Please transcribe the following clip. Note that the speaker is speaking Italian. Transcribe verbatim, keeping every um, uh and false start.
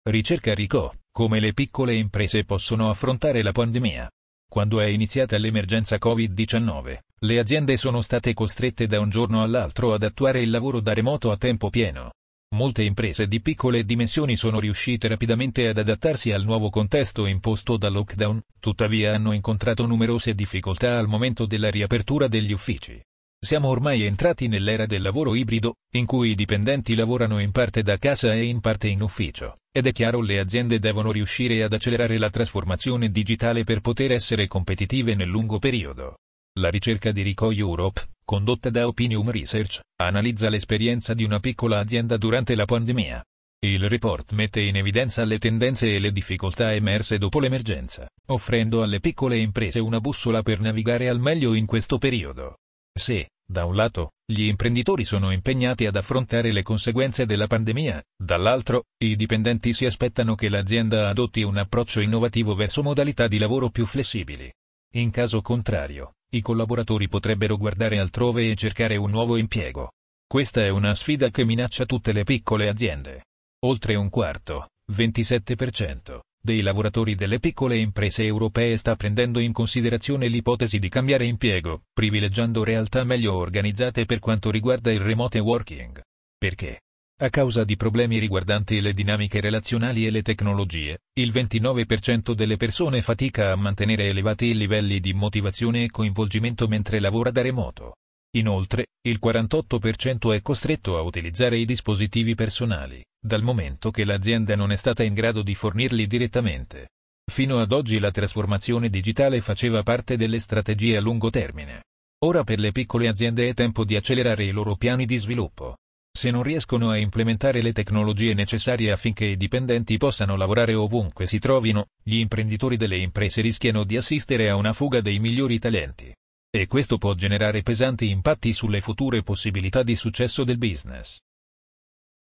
Ricerca Rico, come le piccole imprese possono affrontare la pandemia. Quando è iniziata l'emergenza covid diciannove, le aziende sono state costrette da un giorno all'altro ad attuare il lavoro da remoto a tempo pieno. Molte imprese di piccole dimensioni sono riuscite rapidamente ad adattarsi al nuovo contesto imposto dal lockdown, tuttavia hanno incontrato numerose difficoltà al momento della riapertura degli uffici. Siamo ormai entrati nell'era del lavoro ibrido, in cui i dipendenti lavorano in parte da casa e in parte in ufficio, ed è chiaro le aziende devono riuscire ad accelerare la trasformazione digitale per poter essere competitive nel lungo periodo. La ricerca di Rico Europe, condotta da Opinium Research, analizza l'esperienza di una piccola azienda durante la pandemia. Il report mette in evidenza le tendenze e le difficoltà emerse dopo l'emergenza, offrendo alle piccole imprese una bussola per navigare al meglio in questo periodo. Se, da un lato, gli imprenditori sono impegnati ad affrontare le conseguenze della pandemia, dall'altro, i dipendenti si aspettano che l'azienda adotti un approccio innovativo verso modalità di lavoro più flessibili. In caso contrario, i collaboratori potrebbero guardare altrove e cercare un nuovo impiego. Questa è una sfida che minaccia tutte le piccole aziende. Oltre un quarto, ventisette per cento, dei lavoratori delle piccole imprese europee sta prendendo in considerazione l'ipotesi di cambiare impiego, privilegiando realtà meglio organizzate per quanto riguarda il remote working. Perché? A causa di problemi riguardanti le dinamiche relazionali e le tecnologie, il ventinove per cento delle persone fatica a mantenere elevati livelli di motivazione e coinvolgimento mentre lavora da remoto. Inoltre, il quarantotto per cento è costretto a utilizzare i dispositivi personali, dal momento che l'azienda non è stata in grado di fornirli direttamente. Fino ad oggi la trasformazione digitale faceva parte delle strategie a lungo termine. Ora per le piccole aziende è tempo di accelerare i loro piani di sviluppo. Se non riescono a implementare le tecnologie necessarie affinché i dipendenti possano lavorare ovunque si trovino, gli imprenditori delle imprese rischiano di assistere a una fuga dei migliori talenti. E questo può generare pesanti impatti sulle future possibilità di successo del business.